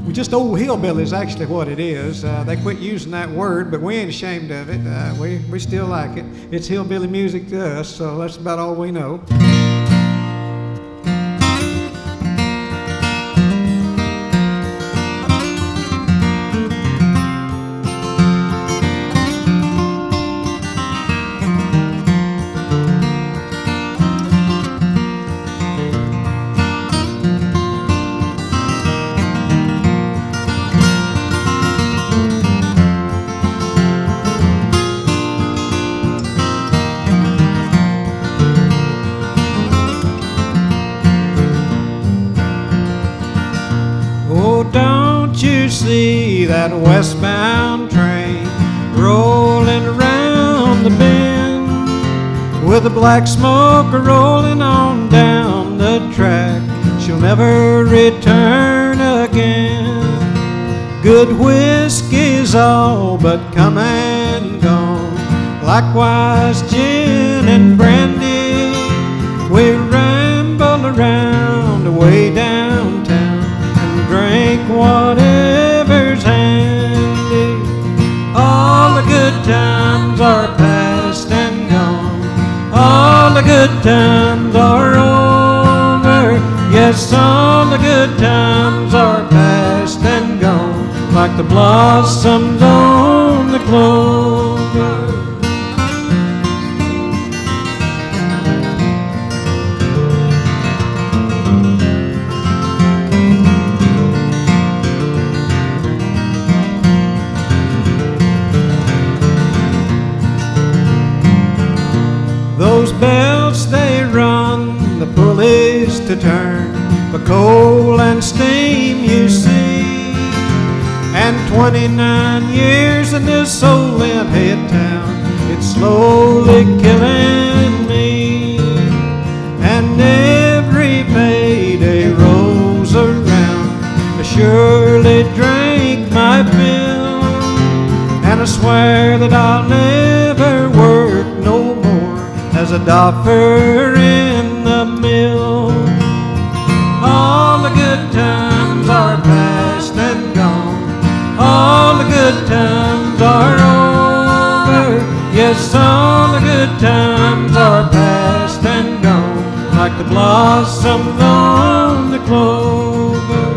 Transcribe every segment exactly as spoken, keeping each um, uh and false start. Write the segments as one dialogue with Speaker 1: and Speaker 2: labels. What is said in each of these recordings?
Speaker 1: We're just old hillbillies, actually, what it is. Uh, they quit using that word, but we ain't ashamed of it. Uh, we, we still like it. It's hillbilly music to us, so that's about all we know. Don't you see that westbound train rolling around the bend, with the black smoke rolling on down the track? She'll never return again. Good whiskey's all but come and gone, likewise gin and brandy. We ramble around way downtown, drink whatever's handy. All the good times are past and gone, all the good times are over. Yes, all the good times are past and gone, like the blossoms on the clover. Those belts they run the pulleys to turn for coal and steam, you see. And twenty-nine years in this old Linthead town, it's slowly killing me. And every payday rolls around, I surely drink my fill, and I swear that I'll never work no more as a doffer in the mill. All the good times are past and gone, all the good times are over. Yes, all the good times are past and gone, like the blossoms on the clover.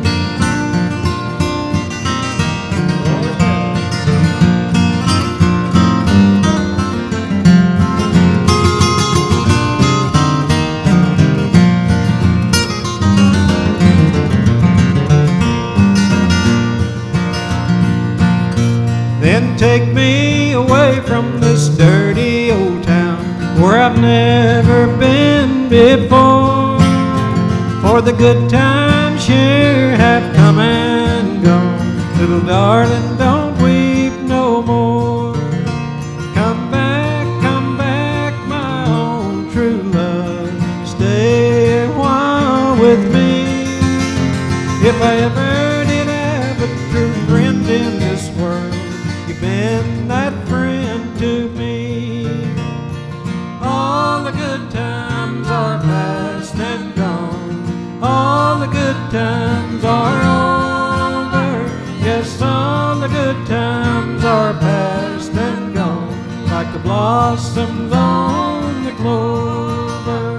Speaker 1: Then take me away from this dirty old town, where I've never been before. For the good times sure have come and gone. Little darling, don't weep no more. Come back, come back, my own true love. Stay a while with me. If I ever did have a true friend in this world, you've been that friend to me. All the good times are past and gone, all the good times are over. Yes, all the good times are past and gone, like the blossoms on the clover.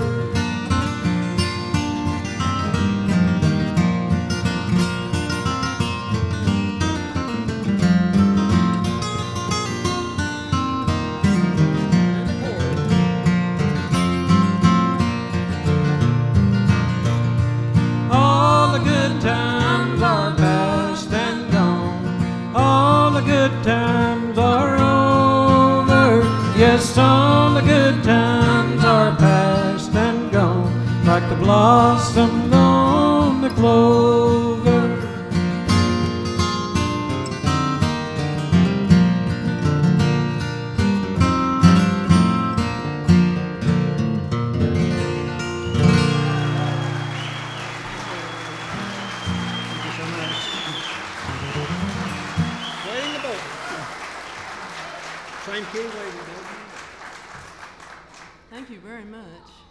Speaker 1: Good times are over. Yes, all the good times are past and gone, like the blossoms on the clover.
Speaker 2: Thank you very much.